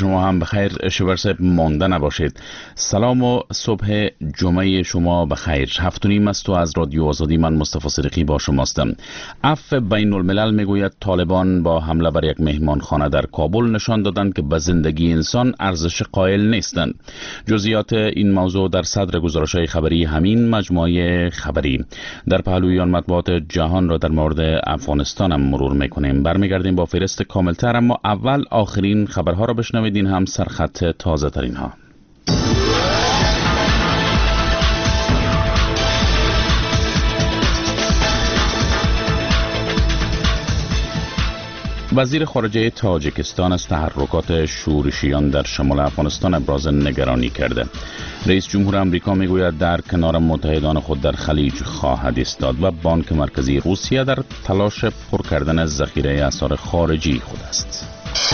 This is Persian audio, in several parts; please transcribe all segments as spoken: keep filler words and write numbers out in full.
شما هم بخیر. شبر صاحب مانده نباشید. سلام و صبح جمعه شما بخیر. هفت و نیم است و از رادیو آزادی من مصطفی صدیقی با شماستم. عفو بین الملل میگوید طالبان با حمله بر یک مهمانخانه در کابل نشان دادند که به زندگی انسان ارزش قائل نیستند. جزئیات این موضوع در صدر گزارش‌های خبری همین مجموعه خبری. در پهلوی آن مطبوعات جهان را در مورد افغانستان هم مرور میکنیم. برمیگردیم با فهرست کاملتر، اما اول آخرین خبرها را بشنوید. این هم سرخط تازه ترین ها. وزیر خارجه تاجیکستان از تحرکات شورشیان در شمال افغانستان ابراز نگرانی کرده. رئیس جمهور آمریکا میگوید در کنار متحدان خود در خلیج خواهد ایستاد و بانک مرکزی روسیه در تلاش پر کردن ذخیره اسعار خارجی خود است.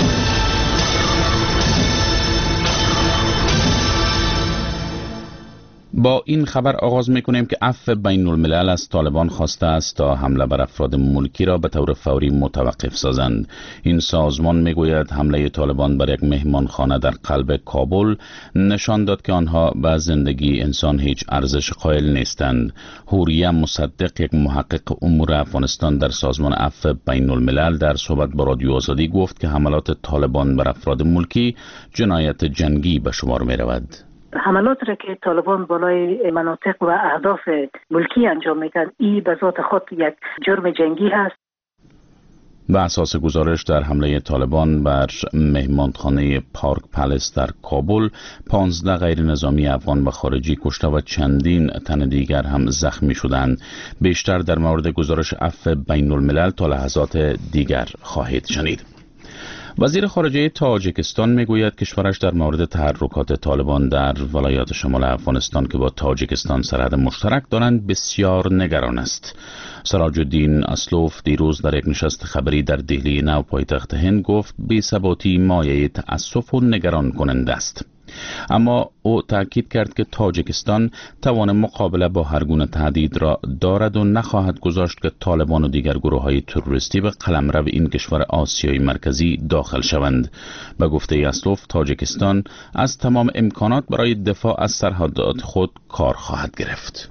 با این خبر آغاز میکنیم که عفو بین الملل از طالبان خواسته است تا حمله بر افراد ملکی را به طور فوری متوقف سازند. این سازمان میگوید حمله طالبان بر یک مهمانخانه در قلب کابل نشان داد که آنها به زندگی انسان هیچ ارزش قائل نیستند. حوریه مصدق، یک محقق امور افغانستان در سازمان عفو بین الملل، در صحبت با رادیو آزادی گفت که حملات طالبان بر افراد ملکی جنایت جنگی به شمار می رود. حملات را که طالبان بالای مناطق و اهداف ملکی انجام میدن، این به ذات خود یک جرم جنگی هست. به اساس گزارش در حمله طالبان بر مهمانخانه پارک پلس در کابل، پانزده غیر نظامی افغان و خارجی کشته و چندین تن دیگر هم زخمی شدند. بیشتر در مورد گزارش عفو بین الملل تا لحظات دیگر خواهید شنید. وزیر خارجه تاجیکستان میگوید کشورش در مورد تحرکات طالبان در ولایات شمال افغانستان که با تاجیکستان سرحد مشترک دارند بسیار نگران است. سراج الدین اسلوف دیروز در یک نشست خبری در دهلی نو پایتخت هند گفت بی‌ثباتی مایه تأسف و نگران کننده است. اما او تاکید کرد که تاجیکستان توان مقابله با هر گونه تهدید را دارد و نخواهد گذاشت که طالبان و دیگر گروه‌های تروریستی به قلمرو این کشور آسیای مرکزی داخل شوند. به گفته اسلوف، تاجیکستان از تمام امکانات برای دفاع از سرحدات خود کار خواهد گرفت.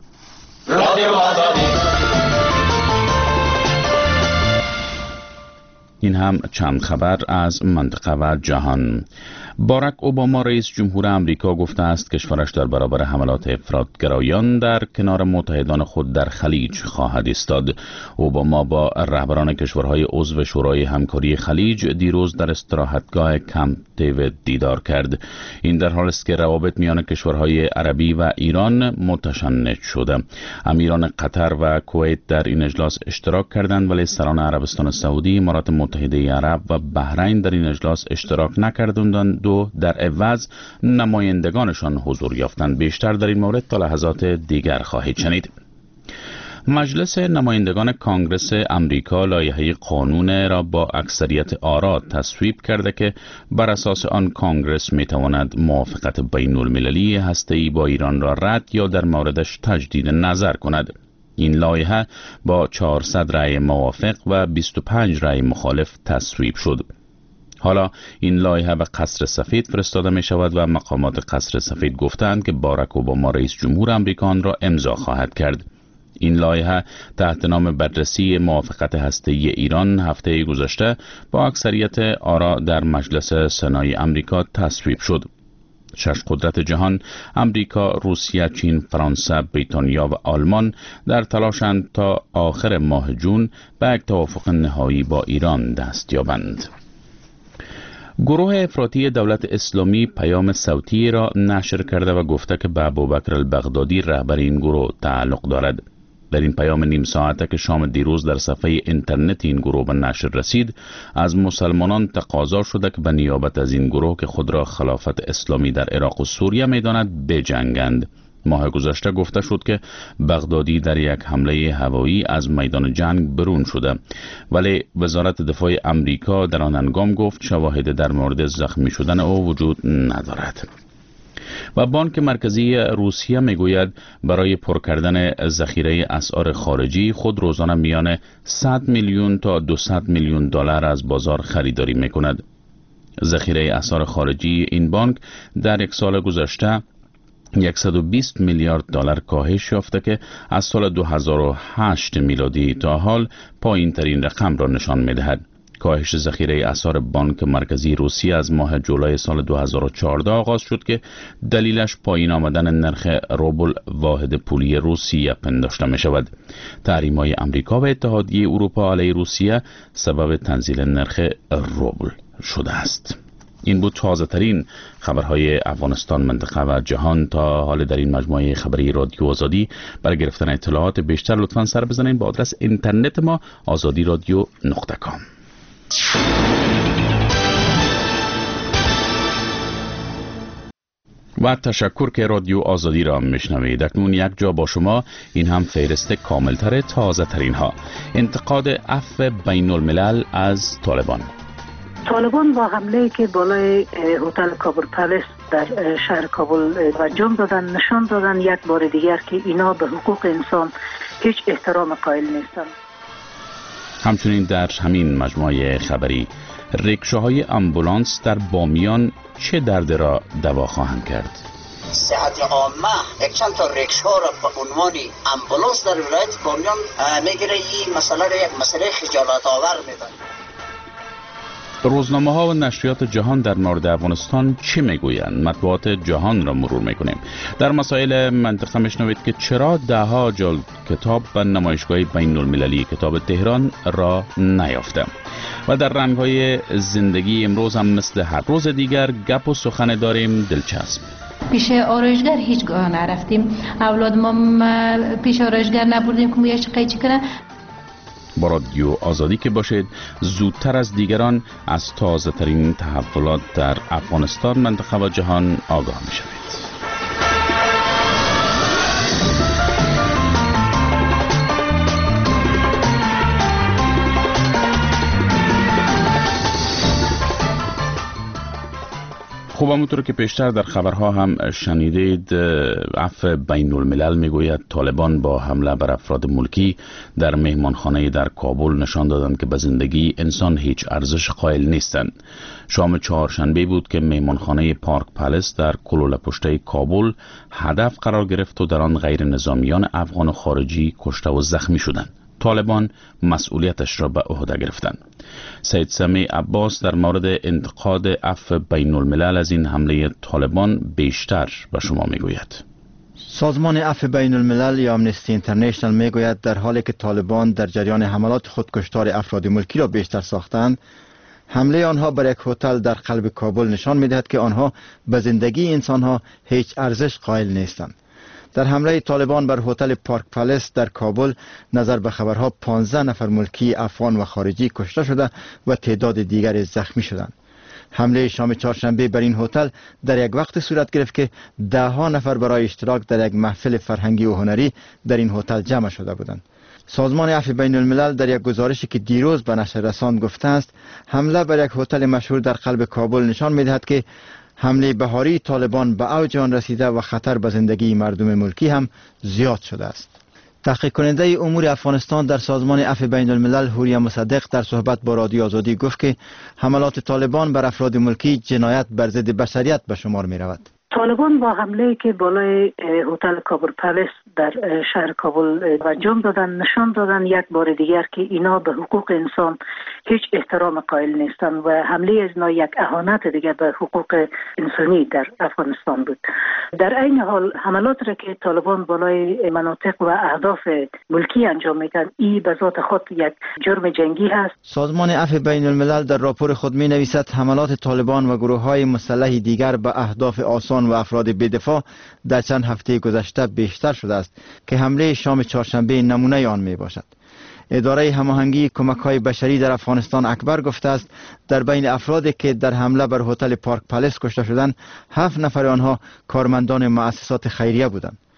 این هم چند خبر از منطقه و جهان. باراک اوباما رئیس جمهور آمریکا گفته است کشورش در برابر حملات افراطگرایان در کنار متحدان خود در خلیج خواهد ایستاد. اوباما با رهبران کشورهای عضو شورای همکاری خلیج دیروز در استراحتگاه کمپ دیوید دیدار کرد. این در حالی است که روابط میان کشورهای عربی و ایران متشنج شده. امیران قطر و کویت در این اجلاس اشتراک کردند، ولی سران عربستان سعودی، امارات متحده عرب و بحرین در این اجلاس اشتراک نکردند و در عوض نمایندگانشان حضور یافتند. بیشتر در این مورد تا لحظات دیگر خواهید شنید. مجلس نمایندگان کانگرس امریکا لایحه قانون را با اکثریت آرا تصویب کرده که بر اساس آن کانگرس می تواند موافقت بین المللی هسته‌ای با ایران را رد یا در موردش تجدید نظر کند. این لایحه با چهارصد رأی موافق و بیست و پنج رأی مخالف تصویب شد. حالا این لایحه به قصر سفید فرستاده می شود و مقامات قصر سفید گفتند که باراک اوباما رئیس جمهور آمریکا آن را امضا خواهد کرد. این لایحه تحت نام بررسی موافقت هسته‌ای ایران هفته گذشته با اکثریت آرا در مجلس سنای آمریکا تصویب شد. شش قدرت جهان، امریکا، روسیه، چین، فرانسه، بریتانیا و آلمان در تلاشند تا آخر ماه جون به یک توافق نهایی با ایران دست یابند. گروه افراطی دولت اسلامی پیام صوتی را نشر کرده و گفته که به ابوبکر البغدادی رهبر این گروه تعلق دارد. در این پیام نیم ساعته که شام دیروز در صفحه اینترنت این گروه به نشر رسید، از مسلمانان تقاضا شده که به نیابت از این گروه که خود را خلافت اسلامی در عراق و سوریه می‌داند بجنگند. ماه گذشته گفته شد که بغدادی در یک حمله هوایی از میدان جنگ برون شده، ولی وزارت دفاع امریکا در آن هنگام گفت شواهد در مورد زخمی شدن او وجود ندارد. و بانک مرکزی روسیه میگوید برای پر کردن ذخیره اسعار خارجی خود روزانه میان صد میلیون تا دویست میلیون دلار از بازار خریداری میکند. ذخیره اسعار خارجی این بانک در یک سال گذشته صد و بیست میلیارد دلار کاهش یافته که از سال دو هزار و هشت میلادی تا حال پایین ترین رقم را نشان می‌دهد. کاهش ذخیره اسعار بانک مرکزی روسیه از ماه جولای سال دو هزار و چهارده آغاز شد که دلیلش پایین آمدن نرخ روبل واحد پولی روسیه پنداشته می شود. تحریم‌های آمریکا و اتحادیه اروپا علیه روسیه سبب تنزیل نرخ روبل شده است. این بود تازه ترین خبرهای افغانستان، منطقه و جهان. تا حال در این مجموعه خبری رادیو آزادی برای گرفتن اطلاعات بیشتر لطفاً سر بزنید به آدرس اینترنت ما آزادی رادیو نقطه کام. و تشکر که رادیو آزادی را میشنوید. اکنون یک جا با شما، این هم فهرست کاملتر تازه ترین ها. انتقاد عفو بین الملل از طالبان. طالبان با حمله که بالای هتل کابل پالیس در شهر کابل انجام دادن نشان دادن یک بار دیگر که اینا به حقوق انسان هیچ احترام قائل نیستند. همچنین در همین مجموعه خبری، رکشاهای امبولانس در بامیان چه درد را دوا خواهند کرد؟ صحت عامه یک چند تا رکشا را به عنوان امبولانس در ولایت بامیان میگیره. این مسئله را یک مسئله خجالت آور میدن. روزنامه ها و نشریات جهان در مورد افغانستان چه میگویند؟ مطبوعات جهان را مرور میکنیم. در مسائل منطقه میشنوید که چرا ده ها جلد کتاب به نمایشگاه بین المللی کتاب تهران را نیافته. و در رنگ های زندگی امروز هم مثل هر روز دیگر گپ و سخن داریم دلچسب. پیش آرایشگر هیچگاه نرفتیم. اولاد ما پیش آرایشگر نبردیم که مویش قیچی کنه. با رادیو آزادی که باشید، زودتر از دیگران از تازه ترین تحولات در افغانستان، منطقه و جهان آگاه می شوید. خوب، همونطور که پیشتر در خبرها هم شنیدید، عفو بین الملل میگوید طالبان با حمله بر افراد ملکی در مهمانخانه در کابل نشان دادند که به زندگی انسان هیچ ارزش قائل نیستند. شام چهارشنبه بود که مهمانخانه پارک پالیس در کلولپشته کابل هدف قرار گرفت و در آن غیر نظامیان افغان و خارجی کشته و زخمی شدند. طالبان مسئولیتش را به عهده گرفتند. سید سمیع عباس در مورد انتقاد عفو بین الملل از این حمله طالبان بیشتر به شما میگوید. سازمان عفو بین الملل یا آمنستی اینترنشنال میگوید در حالی که طالبان در جریان حملات خودکشتار افراد ملکی را بیشتر ساختند، حمله آنها بر یک هتل در قلب کابل نشان میدهد که آنها به زندگی انسانها هیچ ارزش قائل نیستند. در حمله طالبان بر هتل پارک پالیس در کابل نظر به خبرها پانزده نفر ملکی افغان و خارجی کشته شده و تعداد دیگر زخمی شدند. حمله شام چهارشنبه بر این هتل در یک وقت صورت گرفت که ده ها نفر برای اشتراک در یک محفل فرهنگی و هنری در این هتل جمع شده بودند. سازمان عفو بین الملل در یک گزارشی که دیروز به نشر رساند گفته است حمله بر یک هتل مشهور در قلب کابل نشان می‌دهد که حمله بهاری طالبان به اوج آن رسیده و خطر به زندگی مردم ملکی هم زیاد شده است. تحقیق کننده امور افغانستان در سازمان عفو بین الملل هوریا مصدق در صحبت با رادیو آزادی گفت که حملات طالبان بر افراد ملکی جنایت بر ضد بشریت به شمار می رود. طالبان با حمله که بالای هتل کابل پالیس در شهر کابل انجام دادن نشان دادن یک بار دیگر که اینا به حقوق انسان هیچ احترام قائل نیستند و حمله از اینا یک اهانت دیگر به حقوق انسانی در افغانستان بود. در این حال حملات را که طالبان بالای مناطق و اهداف ملکی انجام میدن، این به ذات خود یک جرم جنگی هست. سازمان عفو بین الملل در راپور خود می نویسد حملات طالبان و گروه های مسلح دیگر به اهداف آسان و افراد بی‌دفاع در چند هفته گذشته بیشتر شده است که حمله شام چهارشنبه نمونه آن می باشد. اداره هماهنگی کمک‌های بشری در افغانستان اکبر گفته است در بین افرادی که در حمله بر هتل پارک پالیس کشته شدند، هفت نفر آنها کارمندان مؤسسات خیریه بودند.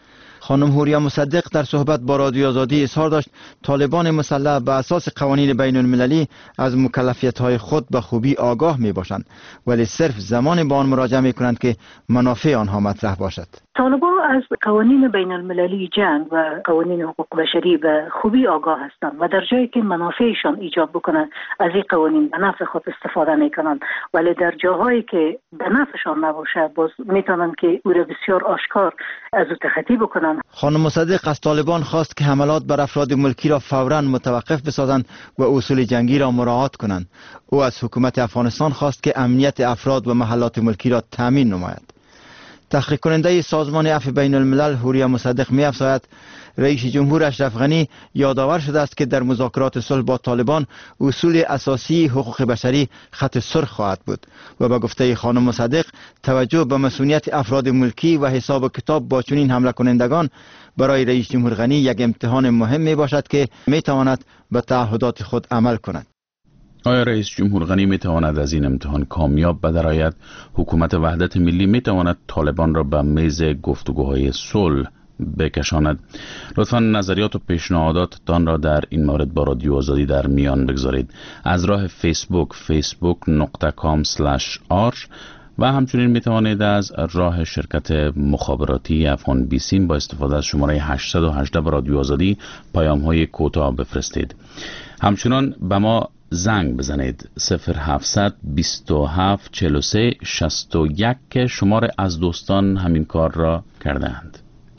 خانم حوریا مصدق در صحبت با رادیو آزادی اظهار داشت طالبان مسلح به اساس قوانین بین المللی از مکلفیت‌های خود به خوبی آگاه می باشند، ولی صرف زمان به آن مراجعه می کنند که منافع آنها مطرح باشد. طالبان از قوانین بین المللی جنگ و قوانین حقوق بشری به خوبی آگاه هستند و در جایی که منافعشان ایجاب بکنند از این قوانین به نفع خود استفاده میکنند، ولی در جاهایی که به نفعشان نباشه باز میتونند که او را بسیار آشکار از او تخطی بکنند. خانم مصدق از طالبان خواست که حملات بر افراد ملکی را فوراً متوقف بسازند و اصول جنگی را مراعات کنند. او از حکومت افغانستان خواست که امنیت افراد و محلات ملکی را تامین نماید. تحقیق کننده سازمان عفو بین الملل حوریا مصدق می افزاید رئیس جمهور اشرف غنی یادآور شده است که در مذاکرات صلح با طالبان اصول اساسی حقوق بشری خط سرخ خواهد بود و به گفته خانم مصدق توجه به مسئولیت افراد ملکی و حساب و کتاب با چنین حمله کنندگان برای رئیس جمهور غنی یک امتحان مهم می باشد که می تواند به تعهدات خود عمل کند. آیا رئیس جمهور غنی می تواند از این امتحان کامیاب بدرآید؟ حکومت وحدت ملی می تواند طالبان را به میز گفتگوهای صلح بکشاند؟ لطفاً نظریات و پیشنهاداتتان را در این مورد با رادیو آزادی در میان بگذارید. از راه فیسبوک فیسبوک دات کام اسلش آر و همچنین می توانید از راه شرکت مخابراتی افغان بیسیم با استفاده از شماره هشت یک هشت با رادیو آزادی پیام های کوتاه بفرستید. همچنان به ما زنگ بزنید صفر هفتصد بیست و هفت چهل و سه شصت و یک که شمار از دوستان همین کار را کردند.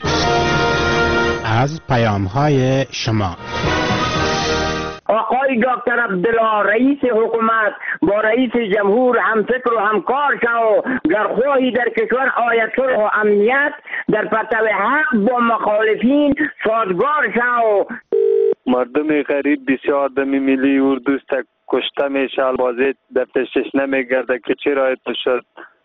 از پیام های شما آقای دکتر عبدالله رئیس حکومت با رئیس جمهور همفکر و همکار شو، گر خواهی در کشور آید صلح و امنیت در پرتو حق با مخالفین سازگار شو. مردم غریب بسیار دمی ملی اردوست کشته میشه، بازی در تشش نمیگرده که چرا ایتو شد.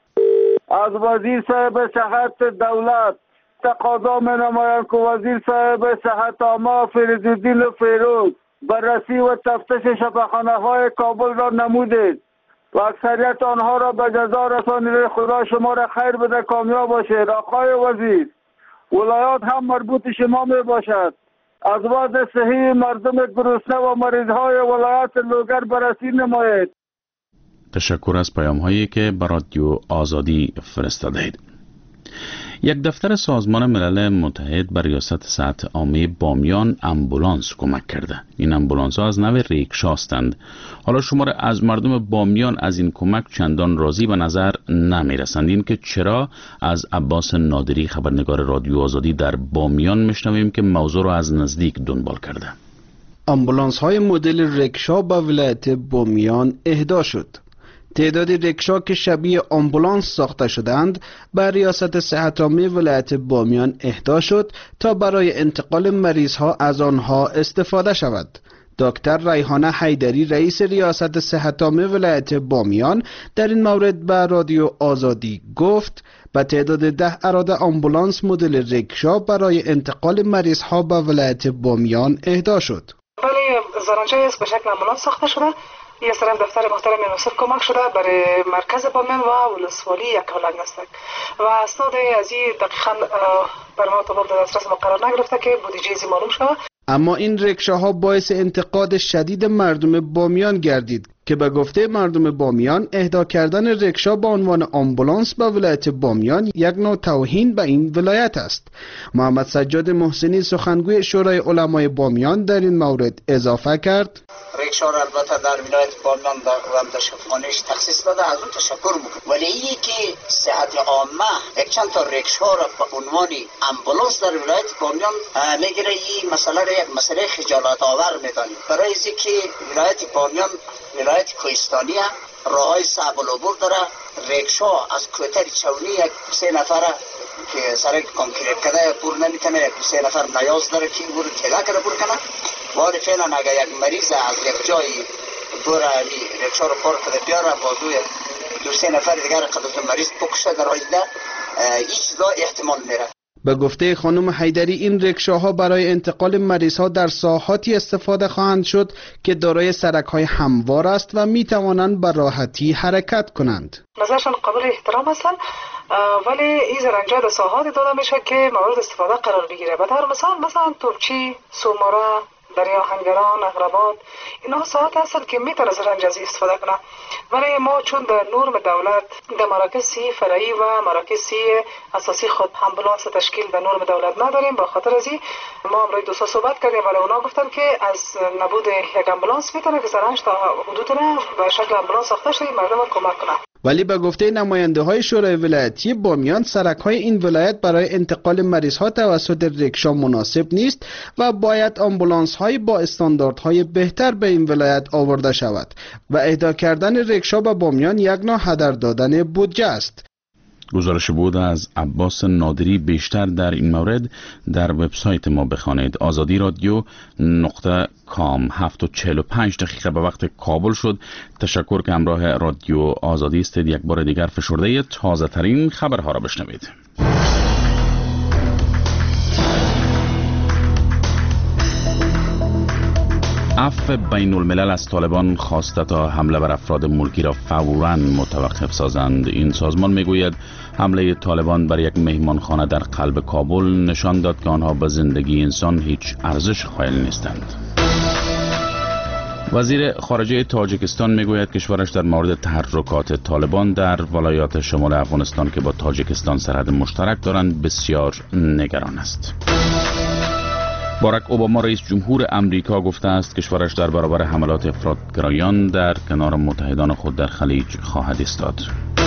از وزیر صاحب صحت دولت تقاضا می نمایم که وزیر صاحب صحت عامه فریدالدین فیروز بررسی و تفتیش شفاخانه های کابل را نمودید و اکثریت آنها را به جزا رسانید. خدا شما را خیر بده، کامیاب باشید. آقای وزیر، ولایات هم مربوط شما می باشد. از وضع صحی مردم گرسنه و مریض های ولایت لوگر بررسی نمایید. تشکر از پیام هایی که به رادیو آزادی فرستادید. یک دفتر سازمان ملل متحد بر ریاست صحت عامه بامیان امبولانس کمک کرده. این امبولانس ها از نوع ریکشا هستند. حالا شمار از مردم بامیان از این کمک چندان راضی به نظر نمی رسند. این که چرا؟ از عباس نادری خبرنگار رادیو آزادی در بامیان میشنویم که موضوع را از نزدیک دنبال کرده. امبولانس های مدل ریکشا به ولایت بامیان اهدا شد. تعداد ریکشا که شبیه آمبولانس ساخته شدند بر ریاست صحت عامه ولایت بامیان اهدا شد تا برای انتقال مریض ها از آنها استفاده شود. دکتر ریحانه حیدری رئیس ریاست صحت عامه ولایت بامیان در این مورد به رادیو آزادی گفت به تعداد ده اراده آمبولانس مدل ریکشا برای انتقال مریض ها به ولایت بامیان اهدا شد. بله، زرنجه است به شکل آمبولانس ساخته شده. یه سر دفتر محترم یونیسف کمک شده برای مرکز بامیان و ولسوالی یک هلنگ است و اسناد از این دقیقاً بر ما طبق در دسترس ما قرار نگرفته که بودجه زی معلوم شود. اما این ریکشاها باعث انتقاد شدید مردم بامیان گردید که به گفته مردم بامیان اهدا کردن ریکشا به عنوان آمبولانس به ولایت بامیان یک نوع توهین به این ولایت است. محمد سجاد محسنی سخنگوی شورای علمای بامیان در این مورد اضافه کرد: ریکشا را البته در ولایت بامیان و در شفاخانه‌اش تخصیص داده، از اون تشکر میکنم، ولی اینی که صحت عامه یک چند تا ریکشا را به عنوان آمبولانس در ولایت بامیان میگیره، این مسئله را یک مسئله خجالت آور میدانیم. برای اینکه ولایت بامیان ولایت کوهستانی راههای صعب العبور داره. ریکشا از کوتر چونی یک سه نفر که سر کانکریت کرده بور نمیتونه، یک سه نفر نیاز داره که بور تیلا کرده بور کنه. ولی فعلا اگر یک مریض از یک جای دور علی ریکشا رو پارک کرده بیاره بازوی دو سه نفر دیگر قدرت مریض بکشه در آینده هیچ چیزا احتمال میره. به گفته خانم حیدری این رکشاها برای انتقال مریض در ساحاتی استفاده خواهند شد که دارای سرک‌های هموار است و می توانند به راحتی حرکت کنند. نظرشان قابل احترام هستند، ولی این زرنجه در ساحاتی داده میشه که مورد استفاده قرار بگیره. به طور مثال مثلا توپچی، سومورا، دریا هنگران، اغربات، اینا ساعت هستن که میتونه زرنج از استفاده کنه. ولی ما چون در نورم دولت در مراکز سی فرعی و مراکز سی اساسی خود امبولانس تشکیل در نورم دولت نداریم. با خاطر از این ما امروز دوستا صحبت کردیم ولی اونا گفتن که از نبود یک امبولانس میتونه که زرنج تا حدود به شکل امبولانس ساخته شده مردم کمک کنه. ولی به گفته نماینده های شورای ولایتی بامیان سرک های این ولایت برای انتقال مریض ها توسط رکشا مناسب نیست و باید آمبولانس های با استانداردهای بهتر به این ولایت آورده شود و اهدا کردن رکشا به بامیان یک نوع هدر دادن بودجه است. گزارش بود از عباس نادری. بیشتر در این مورد در وبسایت ما بخوانید. آزادی رادیو نقطه کام. هفت و چهل و پنج دقیقه به وقت کابل شد. تشکر که همراه رادیو آزادی استید. یک بار دیگر فشرده تازه ترین خبرها را بشنوید. عفو بین الملل از طالبان خواسته تا حمله بر افراد ملکی را فوراً متوقف سازند. این سازمان میگوید حمله طالبان بر یک مهمانخانه در قلب کابل نشان داد که آنها به زندگی انسان هیچ ارزش قائل نیستند. وزیر خارجه تاجیکستان میگوید کشورش در مورد تحرکات طالبان در ولایات شمال افغانستان که با تاجیکستان سرحد مشترک دارند بسیار نگران است. باراک اوباما رئیس جمهور امریکا گفته است کشورش در برابر حملات افراطگرایان در کنار متحدان خود در خلیج خواهد ایستاد.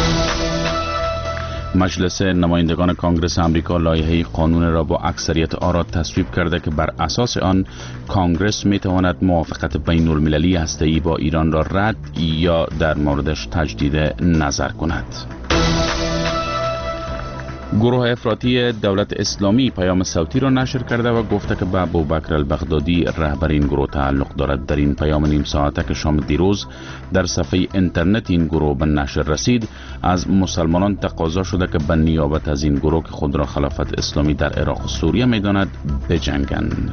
مجلس نمایندگان کانگرس امریکا لایحه قانون را با اکثریت آرا تصویب کرده که بر اساس آن کانگرس می تواند موافقت بین المللی هسته‌ای با ایران را رد یا در موردش تجدید نظر کند. گروه افراطی دولت اسلامی پیام صوتی را نشر کرده و گفته که به ابوبکر البغدادی رهبر این گروه تعلق دارد. در این پیام نیم ساعته که شام دیروز در صفحه اینترنت این گروه به نشر رسید از مسلمانان تقاضا شده که به نیابت از این گروه که خود را خلافت اسلامی در عراق و سوریه می‌داند بجنگند.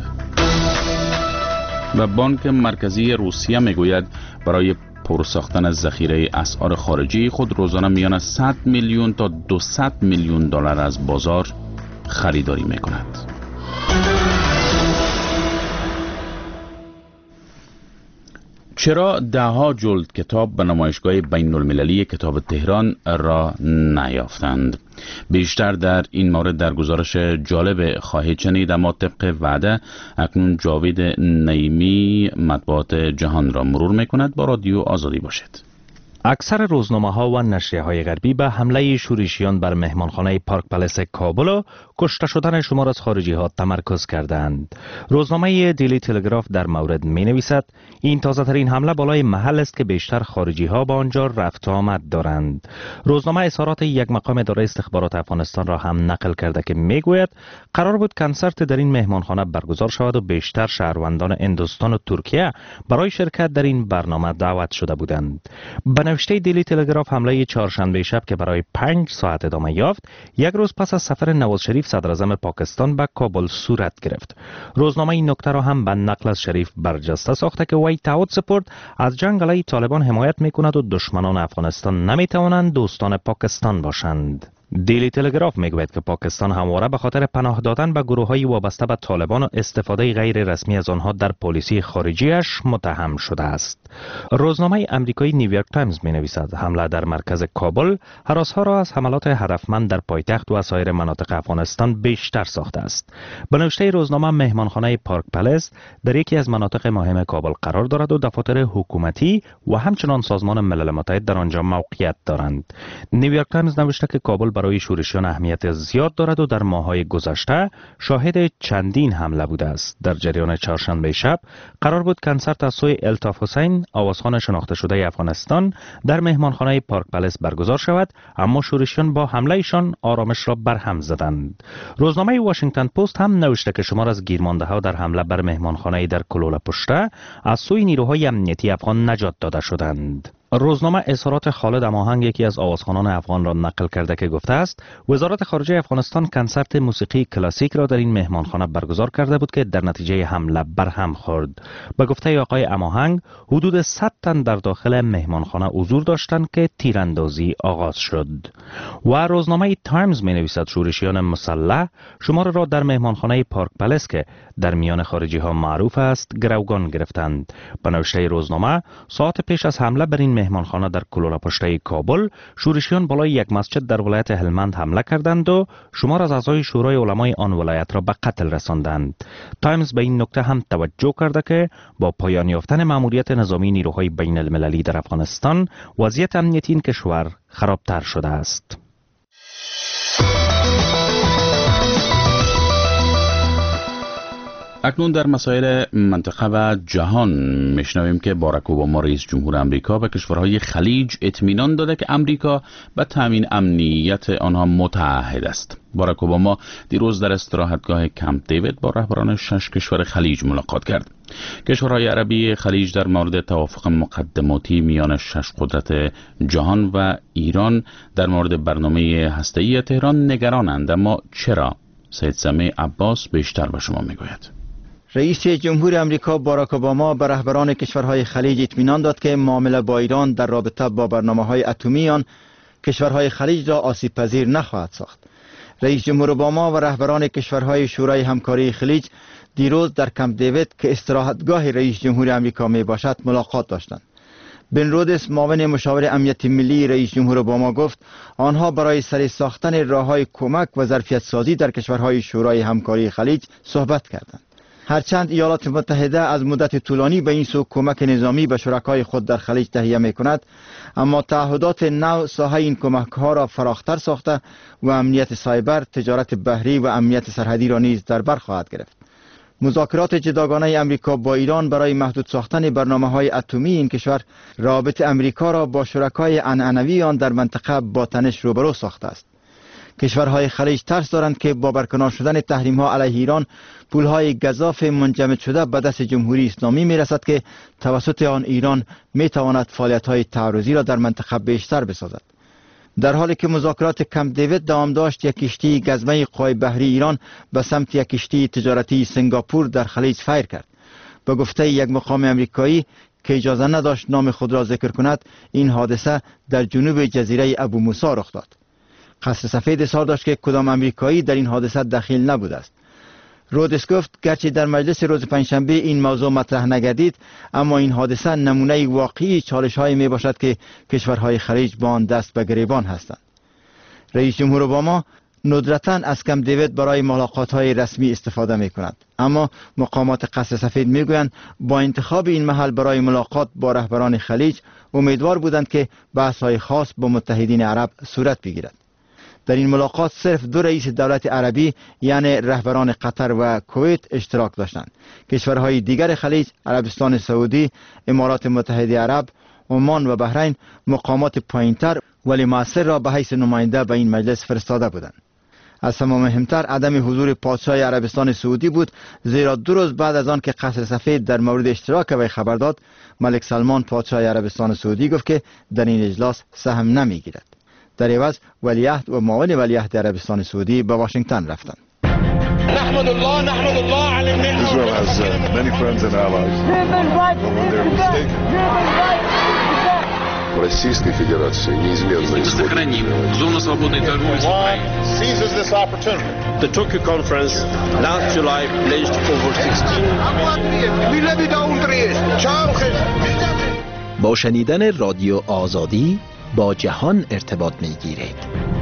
و بانک مرکزی روسیه میگوید برای پرساختن ذخیره اسعار خارجی خود روزانه میان صد میلیون تا دویست میلیون دلار از بازار خریداری میکند. چرا دهها جلد کتاب به نمایشگاه بین المللی کتاب تهران را نیافتند؟ بیشتر در این مورد در گزارش جالب خواهید شنید، اما طبق وعده اکنون جاوید نعیمی مطبوعات جهان را مرور میکند. با رادیو آزادی باشید. اکثر روزنامه ها و نشریه های غربی به حمله شورشیان بر مهمانخانه پارک پلس کابل و کشته شدن شمار از خارجی ها تمرکز کردند. روزنامه دیلی تلگراف در مورد می نویسد این تازه ترین حمله بالای محل است که بیشتر خارجی ها به آنجا رفت آمد دارند. روزنامه اظهارات یک مقام اداره استخبارات افغانستان را هم نقل کرده که می گوید قرار بود کنسرت در این مهمانخانه برگزار شود و بیشتر شهروندان هندوستان و ترکیه برای شرکت در این برنامه دعوت شده بودند. نوشته دیلی تلگراف حمله چهارشنبه شب که برای پنج ساعت ادامه یافت یک روز پس از سفر نواز شریف صدر اعظم پاکستان به کابل صورت گرفت. روزنامه این نکته را هم به نقل از شریف برجسته ساخته که وی تعهد سپرد از جنگ علیه طالبان حمایت میکند و دشمنان افغانستان نمیتوانند دوستان پاکستان باشند. دیلی تلگراف میگوید که پاکستان همواره به خاطر پناه دادن به گروه‌های وابسته به طالبان و استفاده غیر رسمی از آنها در پالیسی خارجیش متهم شده است. روزنامه آمریکایی نیویورک تایمز می‌نویسد حمله در مرکز کابل هراس‌ها را از حملات هدفمند در پایتخت و سایر مناطق افغانستان بیشتر ساخته است. به نوشته روزنامه مهمانخانه پارک پلس در یکی از مناطق مهم کابل قرار دارد و دفاتر حکومتی و همچنان سازمان ملل متحد در آنجا موقعیت دارند. نیویورک تایمز نوشته که کابل برای شورشیان اهمیت زیاد دارد و در ماه‌های گذشته شاهد چندین حمله بوده است. در جریان چهارشنبه شب قرار بود کنسرت از سوی الطاف حسین آوازخوان شناخته شده افغانستان در مهمانخانه پارک پلس برگزار شود، اما شورشیان با حملهشان آرامش را برهم زدند. روزنامه واشنگتن پست هم نوشته که شمار از گیرمانده‌ها در حمله بر مهمانخانه در کلوله پشته از سوی نیروهای امنیتی افغان نجات داده شدند. روزنامه اظهارات خالد اماهنگ یکی از آوازخوانان افغان را نقل کرده که گفته است وزارت خارجه افغانستان کنسرت موسیقی کلاسیک را در این مهمانخانه برگزار کرده بود که در نتیجه حمله برهم خورد. به گفته آقای اماهنگ حدود صد تن در داخل مهمانخانه حضور داشتند که تیراندازی آغاز شد. و روزنامه تایمز می نویسد شورشیان مسلح شمار را در مهمانخانه پارک پلس که در میان خارجی ها معروف است گروگان گرفتند. به نوشته روزنامه ساعت پیش از حمله بر این مهمانخانه در کلولا پشته کابل شورشیان بالای یک مسجد در ولایت هلمند حمله کردند و شمار از اعضای شورای علمای آن ولایت را به قتل رساندند. تایمز به این نکته هم توجه کرده که با پایان یافتن مأموریت نظامی نیروهای بین المللی در افغانستان وضعیت امنیتی این کشور خرابتر شده است. اکنون در مسائل منطقه و جهان میشنویم که باراک اوباما رئیس جمهور امریکا به کشورهای خلیج اطمینان داده که امریکا به تامین امنیت آنها متعهد است. باراک اوباما دیروز در استراحتگاه کمپ دیوید با رهبران شش کشور خلیج ملاقات کرد. کشورهای عربی خلیج در مورد توافق مقدماتی میان شش قدرت جهان و ایران در مورد برنامه هسته‌ای تهران نگرانند. اما چرا؟ سید سمیع عباس بیشتر به شما میگوید. رئیس جمهور امریکا باراک اوباما به رهبران کشورهای خلیج اطمینان داد که معامله با ایران در رابطه با برنامه‌های اتمی آن کشورهای خلیج را آسیب پذیر نخواهد ساخت. رئیس جمهور اوباما و رهبران کشورهای شورای همکاری خلیج دیروز در کمپ دیوید که استراحتگاه رئیس جمهور امریکا می باشد ملاقات داشتند. بن رودس معاون مشاور امنیت ملی رئیس جمهور اوباما گفت آنها برای سری ساختن راه‌های کمک و ظرفیت سازی در کشورهای شورای همکاری خلیج صحبت کردند. هرچند ایالات متحده از مدت طولانی به این سو کمک نظامی به شرکای خود در خلیج تهیه می کند، اما تعهدات نو ساحه این کمک ها را فراختر ساخته و امنیت سایبر، تجارت بحری و امنیت سرحدی را نیز در بر خواهد گرفت. مذاکرات جداگانه امریکا با ایران برای محدود ساختن برنامه‌های اتمی این کشور رابط امریکا را با شرکای عنعنوی آن در منطقه با تنش روبرو ساخته است. کشورهای خلیج ترس دارند که با برکنار شدن تحریم‌ها علیه ایران پولهای گزاف منجمد شده به دست جمهوری اسلامی میرسد که توسط آن ایران میتواند فعالیت‌های تعرضی را در منطقه بیشتر بسازد. در حالی که مذاکرات کمپ دیوید دوام داشت، یک کشتی گزمه قوای بحری ایران به سمت یک کشتی تجارتی سنگاپور در خلیج فیر کرد. به گفته یک مقام امریکایی که اجازه نداشت نام خود را ذکر کند، این حادثه در جنوب جزیره ابو موسی رخ داد. قصر سفید اظهار داشت که کدام امریکایی در این حادثه دخیل نبوده است. رودس گفت گرچه در مجلس روز پنجشنبه این موضوع مطرح نگردید، اما این حادثه نمونه واقعی چالش‌هایی می باشد که کشورهای خلیج با آن دست به گریبان هستند. رئیس جمهور اوباما ندرتاً از کمپ دیوید برای ملاقات‌های رسمی استفاده می کند، اما مقامات قصر سفید می گویند با انتخاب این محل برای ملاقات با رهبران خلیج امیدوار بودند که بحث‌های خاص با متحدین عرب صورت بگیرد. در این ملاقات صرف دو رئیس دولت عربی یعنی رهبران قطر و کویت اشتراک داشتند. کشورهای دیگر خلیج، عربستان سعودی، امارات متحده عرب، عمان و بحرین مقامات پایینتر ولی مؤثر را به حیث نماینده به این مجلس فرستاده بودند. از تمام مهمتر عدم حضور پادشاه عربستان سعودی بود، زیرا دو روز بعد از آن که قصر سفید در مورد اشتراک وی خبر داد، ملک سلمان پادشاه عربستان سعودی گفت که در این اجلاس سهم نمیگیرد. در عوض ولیعهد و معاون ولیعهد عربستان سعودی به واشنگتن رفتند. نحمد الله نحمد الله علی النعمة. Israel has uh, many friends and allies. When they're mistaken. Российской Федерации неизменно сохраним зону свободной торговли с Украиной. Seizes this opportunity. The Tokyo conference last July pledged over sixteen. با شنیدن رادیو آزادی با جهان ارتباط می‌گیرید.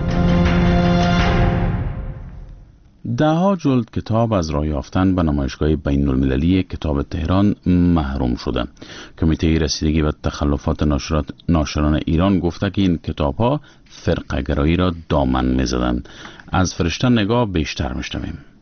دهها جلد کتاب از راه یافتن به نمایشگاه بین المللی کتاب تهران محروم شده. کمیته رسیدگی به تخلفات ناشرات ناشران ایران گفته که این کتاب‌ها فرقه‌گرایی را دامن می‌زدند. از فرشته نگاه بیشتر می‌شنویم.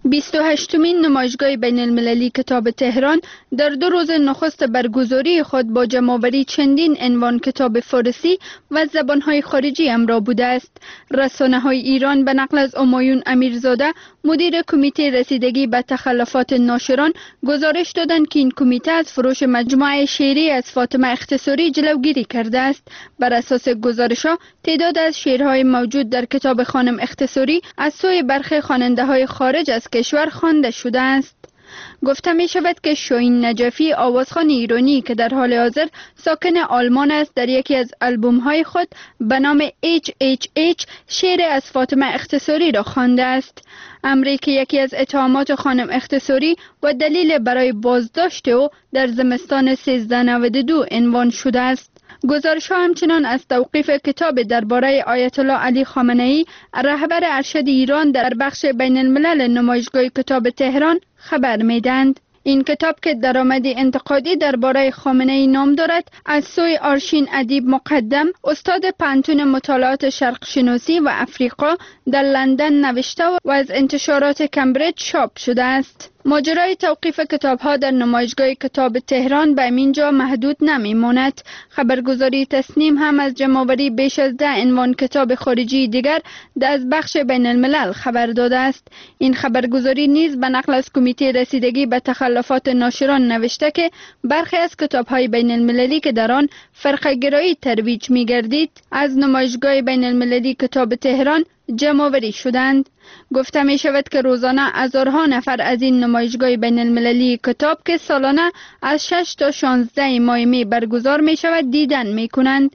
بیست و هشتمین نمایشگاه بین المللی کتاب تهران در دو روز نخست برگزاری خود با جمع‌آوری چندین عنوان کتاب فارسی و زبان‌های خارجی همراه بوده است. رسانه‌های ایران به نقل از همایون امیرزاده مدیر کمیته رسیدگی به تخلفات ناشران گزارش دادند که این کمیته از فروش مجموعه شعری از فاطمه اختصاری جلوگیری کرده است. بر اساس گزارش‌ها تعداد از شعرهای موجود در کتاب خانم اختصاری از سوی برخی خواننده‌های خارج از کشور خوانده شده است. گفته می شود که شاهین نجفی آوازخوان ایرانی که در حال حاضر ساکن آلمان است در یکی از آلبوم های خود به نام اچ اچ اچ شعر از فاطمه اختصاری را خوانده است. امری که یکی از اتهامات خانم اختصاری و دلیل برای بازداشت او در زمستان سیزده نود و دو عنوان شده است. گزارش ها همچنان از توقیف کتاب درباره آیت الله علی خامنه‌ای رهبر ارشد ایران در بخش بین الملل نمایشگاه کتاب تهران خبر میدند. این کتاب که درآمدی انتقادی درباره خامنه‌ای نام دارد از سوی آرشین ادیب مقدم استاد پانتون مطالعات شرق شناسی و افریقا در لندن نوشته و از انتشارات کمبریج چاپ شده است. ماجرای توقیف کتاب‌ها در نمایشگاه کتاب تهران به اینجا محدود نمی‌ماند. خبرگزاری تسنیم هم از جمع‌آوری بیش از ده عنوان کتاب خارجی دیگر در از بخش بین الملل خبر داده است. این خبرگزاری نیز به نقل از کمیته رسیدگی به تخلفات ناشران نوشته که برخی از کتاب‌های بین المللی که در آن فرقه‌گرایی ترویج می‌گردید از نمایشگاه بین المللی کتاب تهران جمع‌آوری شدند. گفته می شود که روزانه هزارها نفر از این نمایشگاه بین المللی کتاب که سالانه از شش تا شانزده ماه می برگزار می شود دیدن می کنند.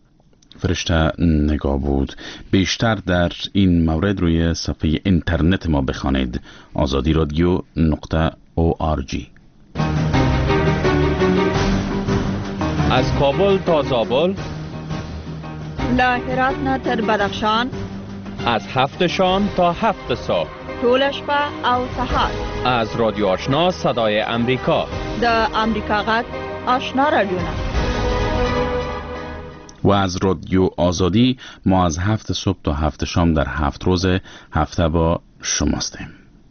فرشته نگاه بود. بیشتر در این مورد روی صفحه اینترنت ما بخوانید آزادی رادیو نقطه او آر جی. از کابل تا زابل، له هرات نه تر بدخشان، از هفت شام تا هفت صبح، طول شپه او سهار، از رادیو آشنا صدای امریکا، د امریکا غږ آشنا رادیونا و از رادیو آزادی ما از هفت صبح تا هفت شام در هفت روز هفته با شماستیم.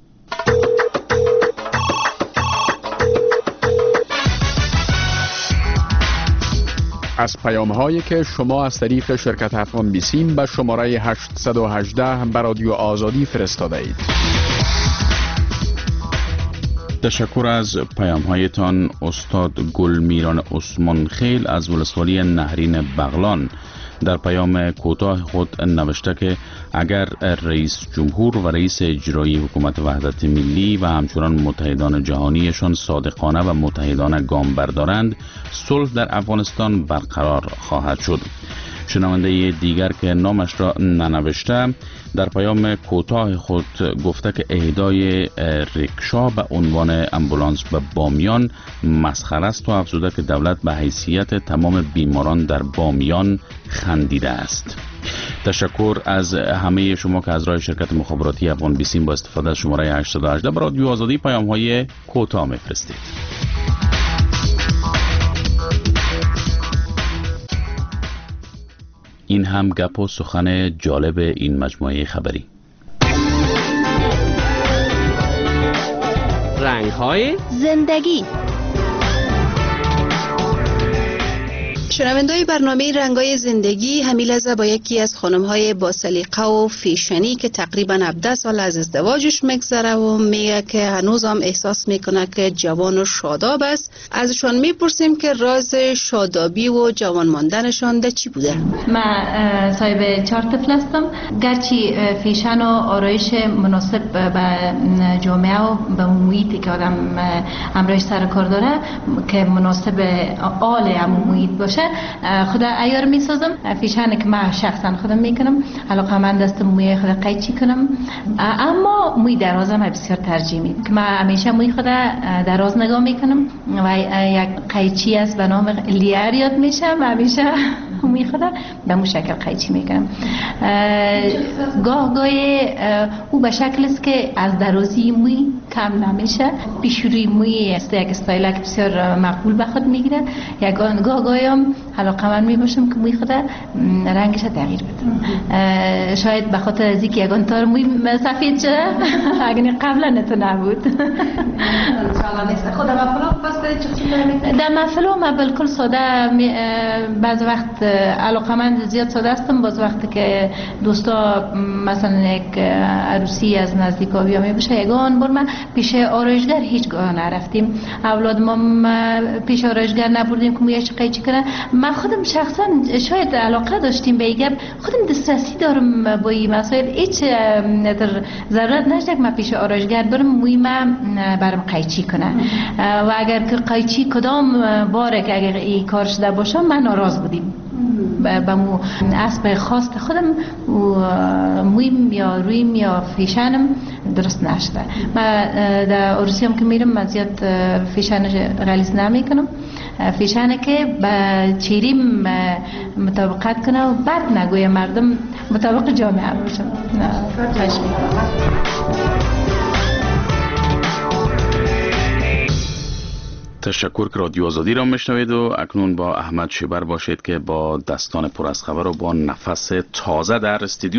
از پیام هایی که شما از طریق شرکت افغان بیسیم به شماره هشتصد و هجده به رادیو آزادی فرستاده اید. تشکر از پیام هایتان. استاد گلمیران عثمان خیل از ولسوالی نهرین بغلان در پیام کوتاه خود نوشته که اگر رئیس جمهور و رئیس اجرایی حکومت وحدت ملی و همچنان متحدان جهانیشان صادقانه و متحدانه گام بردارند، صلح در افغانستان برقرار خواهد شد. شنونده دیگر که نامش را ننوشته در پیام کوتاه خود گفته که اهدای ریکشا به عنوان امبولانس به بامیان مسخره است و افزوده که دولت به حیثیت تمام بیماران در بامیان خندیده است. تشکر از همه شما که از راه شرکت مخابراتی افغان بیسیم با استفاده از شماره هشتصد و هجده به رادیو آزادی پیام های کوتاه میفرستید. این هم گپ و سخن جالب این مجموعه خبری. رنگ‌های زندگی. شنونده‌های برنامه رنگ‌های زندگی همین لحظه با یکی از خانم‌های با سلیقه و فیشنی که تقریبا هفده سال از ازدواجش میگذره و میگه که هنوز هم احساس میکنه که جوان و شاداب است. ازشان میپرسیم که راز شادابی و جوان ماندنشان ده چی بوده؟ من صاحب چهار طفل هستم. گرچه فیشن و آرایش مناسب به جامعه و به محیطی که آدم همراهش سر کار داره که مناسب آل همون محیط باشه خدا عیار میسازم. فیشن که من شخصا خودم میکنم، علاقه من دست موی خود قیچی کنم، اما موی درازم بسیار ترجیح میدم که من همیشه موی خود دراز نگاه میکنم و یک قیچی است به نام لیار یاد میشم و همیشه موی خود به مو شکل قیچی میکنم. گاه گاهی او به شکل است که از درازی موی کم نمیشه، پیشروی موی است یک استایل که بسیار مقبول به خود میگیره. یک گاه گاهی هم علاقه‌مند میباشم که موی خود رنگش تغییر بده، شاید به خاطر از اینکه یگان تار موی سفید شده اگر قبلا نتو نبود. خود مفلو پس در مفلو ما بالکل ساده، بعض وقت علاقه‌مند زیاد ساده هستم، باز وقتی که دوستا مثلا یک عروسی از نزدیکا بیام بشه یگان بار ما پیش آرایشگر هیچگاه نرفتیم، اولاد ما پیش آرایشگر نبردیم که مویش قیچی کنه. من خودم شخصا شاید علاقه داشتیم به این، خودم دسترسی دارم با این مسائل، هیچ ضرورت نشد که من پیش آرایشگر برم موی من برم قیچی کنه. و اگر که قیچی کدام باره که اگر این کار شده باشم من ناراض بودیم با مو اسب خواست خودم مویم یا رویم یا فیشنم درست نشده. من در عروسی هم که میرم من زیاد فیشن غلیظ نمی کنم، فیشنه که با چیریم مطابقت کنه و بعد نگویم مردم مطابق جامعه باشم. تشکر که رادیو آزادی را میشنوید و اکنون با احمد شیبر باشید که با دستان پر از خبر و با نفس تازه در استودیو